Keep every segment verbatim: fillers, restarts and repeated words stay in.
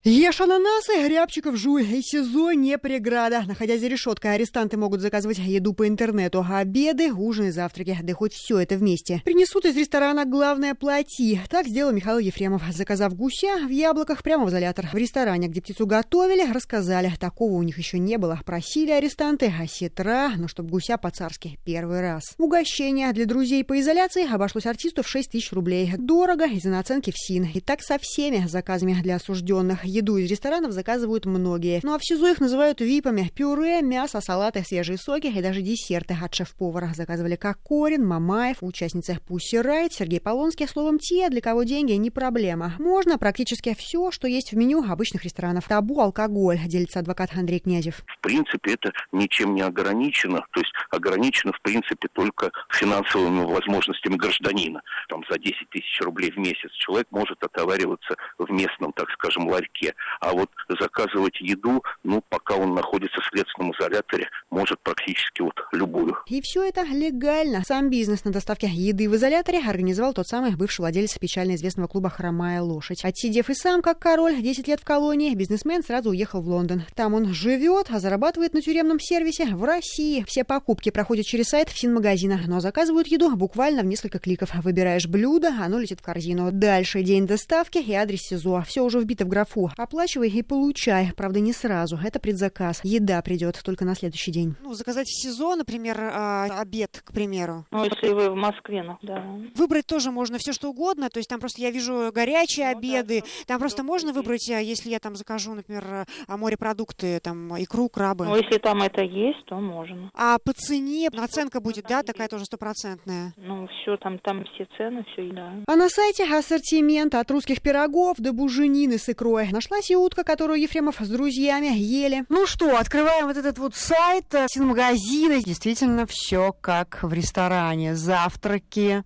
Ешь ананасы, рябчиков жуй, и СИЗО не преграда. Находясь за решеткой, арестанты могут заказывать еду по интернету, обеды, ужины, завтраки, да хоть все это вместе. Принесут из ресторана «Главное, плати». Так сделал Михаил Ефремов, заказав гуся в Яблоках прямо в изолятор. В ресторане, где птицу готовили, рассказали, такого у них еще не было. Просили арестанты осетра, но чтоб гуся по-царски первый раз. Угощение для друзей по изоляции обошлось артисту в шесть тысяч рублей. Дорого из-за наценки в СИН. И так со всеми заказами для осужденных. Еду из ресторанов заказывают многие. Ну а в СИЗО их называют випами. Пюре, мясо, салаты, свежие соки и даже десерты от шеф-повара. Заказывали Кокорин, Мамаев, участница Пусси Райт, Сергей Полонский. Словом, те, для кого деньги не проблема. Можно практически все, что есть в меню обычных ресторанов. Табу алкоголь, делится адвокат Андрей Князев. В принципе, это ничем не ограничено. То есть ограничено, в принципе, только финансовыми возможностями гражданина. Там за десять тысяч рублей в месяц человек может отовариваться в местном, так скажем, ларьке. А вот заказывать еду, ну, пока он находится в следственном изоляторе, может практически вот любую. И все это легально. Сам бизнес на доставке еды в изоляторе организовал тот самый бывший владелец печально известного клуба «Хромая лошадь». Отсидев и сам как король десять лет в колонии, бизнесмен сразу уехал в Лондон. Там он живет, а зарабатывает на тюремном сервисе в России. Все покупки проходят через сайт финмагазина, но заказывают еду буквально в несколько кликов. Выбираешь блюдо, оно летит в корзину. Дальше день доставки и адрес СИЗО. Все уже вбито в графу. Оплачивай и получай. Правда, не сразу. Это предзаказ. Еда придет только на следующий день. Ну, заказать в СИЗО, например, обед, к примеру. Ну, если вы в Москве, ну, да. Выбрать тоже можно все, что угодно. То есть там просто я вижу горячие ну, обеды. Да, там просто можно выбрать, если я там закажу, например, морепродукты, там, икру, крабы. Ну, если там это есть, то можно. А по цене наценка будет, да, такая тоже стопроцентная? Ну, все, там, там все цены, все, да. А на сайте ассортимент от русских пирогов до буженины с икрой. Нашлась и утка, которую Ефремов с друзьями ели. Ну что, открываем вот этот вот сайт финмагазина. Действительно, все как в ресторане. Завтраки,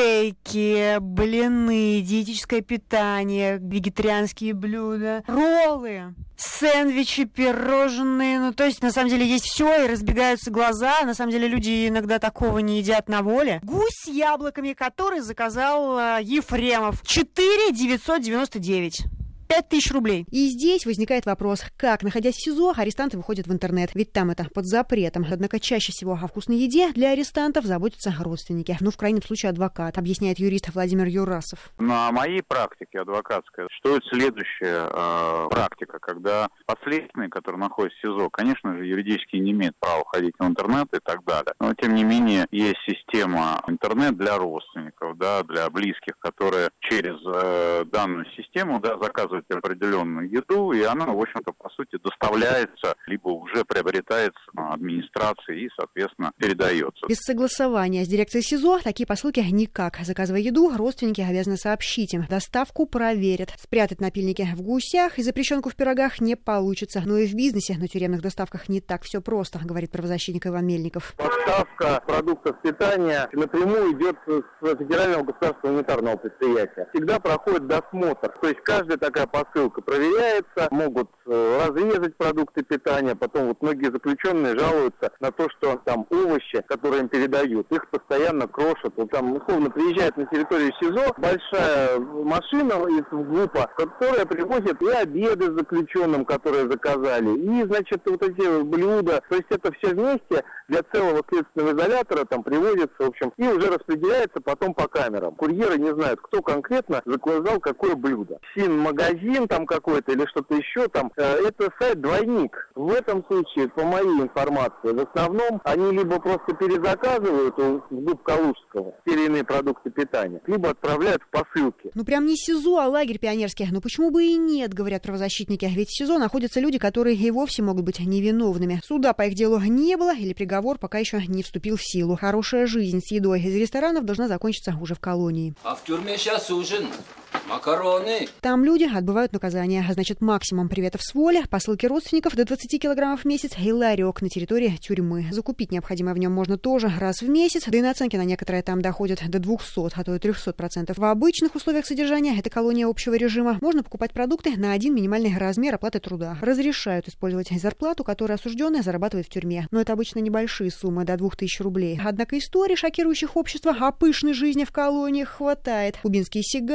стейки, блины, диетическое питание, вегетарианские блюда, роллы, сэндвичи, пирожные. Ну, то есть, на самом деле, есть все, и разбегаются глаза. На самом деле, люди иногда такого не едят на воле. Гусь с яблоками, который заказал Ефремов. четыре девятьсот девяносто девять. пять тысяч рублей. И здесь возникает вопрос, как, находясь в СИЗО, арестанты выходят в интернет, ведь там это под запретом. Однако чаще всего о вкусной еде для арестантов заботятся родственники. Ну, в крайнем случае, адвокат, объясняет юрист Владимир Юрасов. На моей практике адвокатской существует следующая э, практика, когда подследственный, который находится в СИЗО, конечно же, юридически не имеет права ходить в интернет и так далее. Но, тем не менее, есть система интернет для родственников, да, для близких, которые через э, данную систему, да, заказывают определенную еду, и она, в общем-то, по сути, доставляется, либо уже приобретается администрацией и, соответственно, передается. Без согласования с дирекцией СИЗО такие посылки никак. Заказывая еду, родственники обязаны сообщить им. Доставку проверят. Спрятать напильники в гусях и запрещенку в пирогах не получится. Но и в бизнесе на тюремных доставках не так все просто, говорит правозащитник Иван Мельников. Поставка продуктов питания напрямую идет с федерального государственного унитарного предприятия. Всегда проходит досмотр. То есть каждая такая посылка проверяется, могут э, разрезать продукты питания, потом вот многие заключенные жалуются на то, что там овощи, которые им передают, их постоянно крошат. Вот там, условно, приезжает на территорию СИЗО большая машина из ГУПа, которая привозит и обеды заключенным, которые заказали, и, значит, вот эти блюда. То есть это все вместе для целого следственного изолятора там привозится, в общем, и уже распределяется потом по камерам. Курьеры не знают, кто конкретно заказал какое блюдо. Финмагазин там какой-то или что-то еще там, э, это сайт-двойник. В этом случае, по моей информации, в основном они либо просто перезаказывают у ГУП Калужского те или иные продукты питания, либо отправляют в посылки. Ну прям не СИЗО, а лагерь пионерский. Ну почему бы и нет, говорят правозащитники. Ведь в СИЗО находятся люди, которые и вовсе могут быть невиновными. Суда по их делу не было или приговор пока еще не вступил в силу. Хорошая жизнь с едой из ресторанов должна закончиться уже в колонии. А в тюрьме сейчас ужин. Макароны. Там люди отбывают наказание, а значит максимум приветов с воли, посылки родственников до двадцати килограммов в месяц и ларек на территории тюрьмы. Закупить необходимое в нем можно тоже раз в месяц, да и наценки на некоторые там доходят до двухсот, а то и трехсот процентов. В обычных условиях содержания, это колония общего режима, можно покупать продукты на один минимальный размер оплаты труда. Разрешают использовать зарплату, которую осужденный зарабатывает в тюрьме. Но это обычно небольшие суммы, до двух тысяч рублей. Однако историй, шокирующих общество о пышной жизни в колониях, хватает. Кубинские сигары,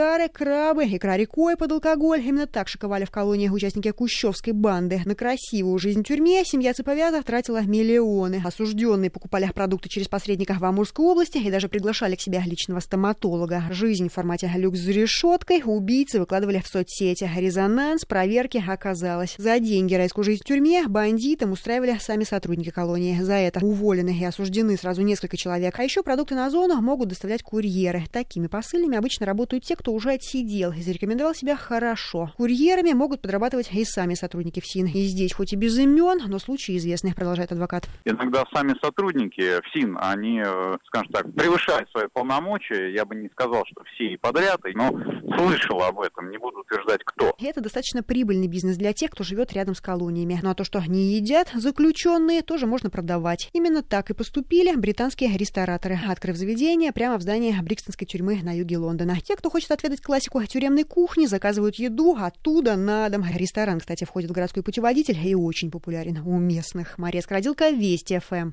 крабы, икра рекой под алкоголь. Именно так шиковали в колонии участники кущевской банды. На красивую жизнь в тюрьме семья Цыповятов тратила миллионы. Осужденные покупали продукты через посредников в Амурской области и даже приглашали к себе личного стоматолога. Жизнь в формате люкс за решеткой убийцы выкладывали в соцсети. Резонанс проверки оказалось. За деньги райскую жизнь в тюрьме бандитам устраивали сами сотрудники колонии. За это уволены и осуждены сразу несколько человек. А еще продукты на зону могут доставлять курьеры. Такими посыльными обычно работают те, кто уже отсидел и зарекомендовал себя хорошо. Курьерами могут подрабатывать и сами сотрудники ФСИН. И здесь хоть и без имен, но случаи известны, продолжает адвокат. Иногда сами сотрудники ФСИН, они, скажем так, превышают свои полномочия. Я бы не сказал, что все и подряд, но слышал об этом, не буду утверждать, кто. И это достаточно прибыльный бизнес для тех, кто живет рядом с колониями. Ну а то, что не едят заключенные, тоже можно продавать. Именно так и поступили британские рестораторы, открыв заведение прямо в здании Брикстонской тюрьмы на юге Лондона. Те, кто хочет отведать классику тюремной кухни, заказывают еду оттуда на дом. Ресторан, кстати, входит в городской путеводитель и очень популярен у местных. Мария Скородилка, Вести ФМ.